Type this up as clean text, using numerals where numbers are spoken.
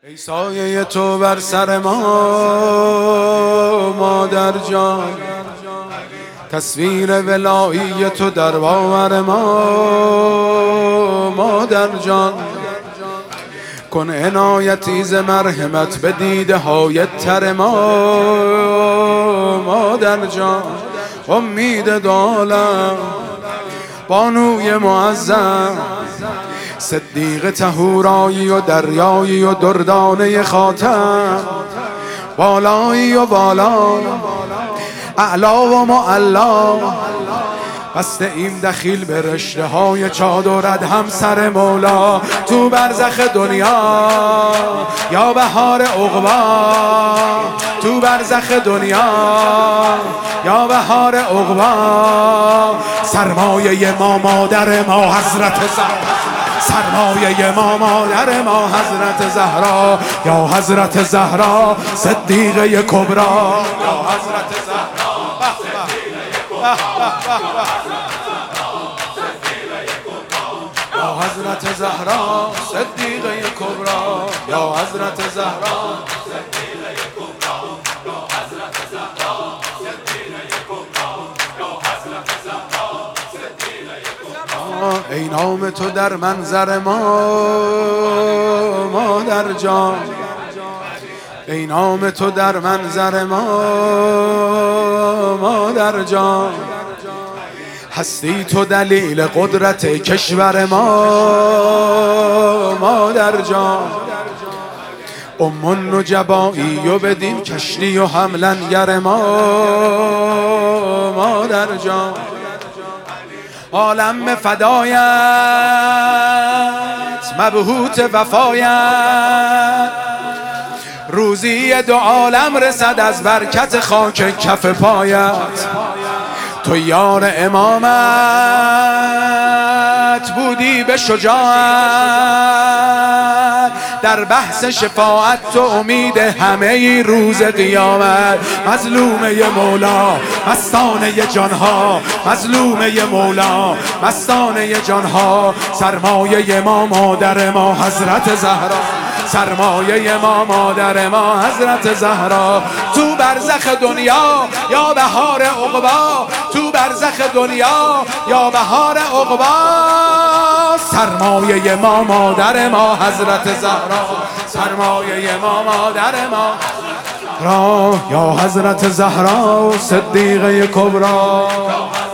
ای سایه تو بر سر ما مادر جان، تصویر ولایی تو در باور ما مادر جان. کن عنایتی ز مرحمت به دیده های تر ما مادر جان. امید دالم بانوی معظم، صدیق طهورایی و دریایی و دردانه خاتم، بالایی و بالا اعلا و معلا. بسته ایم دخیل به رشته های چادرت همسر مولا. تو برزخ دنیا یا بهار عقبا، تو برزخ دنیا یا بهار عقبا. سرمایه ما مادر ما حضرت زهرا، سرمایه ما مادر ما حضرت زهرا. یا حضرت زهرا صدیقه کبرا، یا حضرت زهرا یا حضرت زهرا صدیقه کبرا، یا حضرت زهرا صدیقه کبرا، یا حضرت زهرا صدیقه کبرا، یا حضرت زهرا صدیقه کبرا. ای نام تو در منظر ما مادر جان، ای نام تو در منظر ما مادر جان. هستی تو دلیل قدرت کشور ما مادر جان. ام نجبایی و بدین کشتی و حملنگر ما مادر جان. عالم فدایت مبهوت وفایت، روزی دو عالم رسد از برکت خاک کف پایت. تو یار امامت بودی به شجاعت، در بحث شفاعت تو امید همه روز قیامت. مظلومه مولا مستانه جانها، مظلومه مولا مستانه جانها. سرمایه ما مادر ما حضرت زهرا، سرمایه ما مادر ما حضرت زهرا. تو برزخ دنیا یا بهار عقبا، تو برزخ دنیا یا بهار عقبا. سرمایه ما مادر ما حضرت زهرا، سرمایه ما مادر ما را. یا حضرت زهرا صدیقه کبرا.